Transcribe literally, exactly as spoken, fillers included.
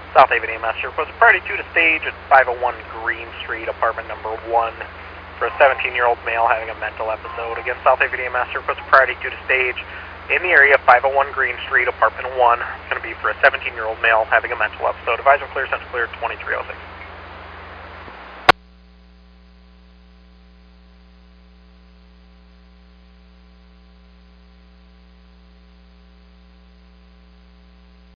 South Haven E M S, your request priority two to stage at five oh one Green Street, apartment number one, for a seventeen-year-old male having a mental episode. Again, South Haven E M S, your request priority two to stage in the area, five oh one Green Street, apartment one. It's going to be for a seventeen-year-old male having a mental episode. Advise him clear, central clear, twenty-three oh six.